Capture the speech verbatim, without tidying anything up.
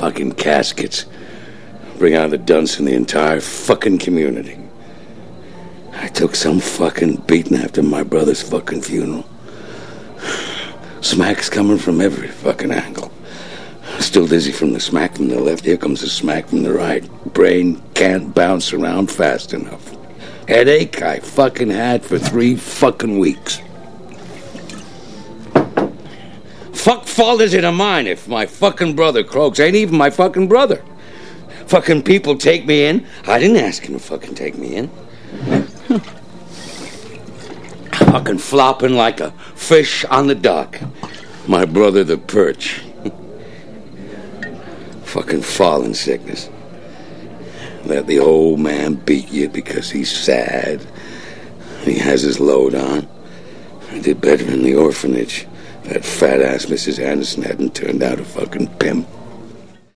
fucking caskets. Bring out the dunce in the entire fucking community. I took some fucking beating after my brother's fucking funeral. Smack's coming from every fucking angle. Still dizzy from the smack from the left. Here comes the smack from the right. Brain can't bounce around fast enough. Headache I fucking had for three fucking weeks. Fuck fault is it of mine if my fucking brother croaks? Ain't even my fucking brother. Fucking people take me in. I didn't ask him to fucking take me in. Fucking flopping like a fish on the dock. My brother the perch. Fucking falling sickness. Let the old man beat you because he's sad. He has his load on. I did better in the orphanage. That fat-ass Missus Anderson hadn't turned out a fucking pimp.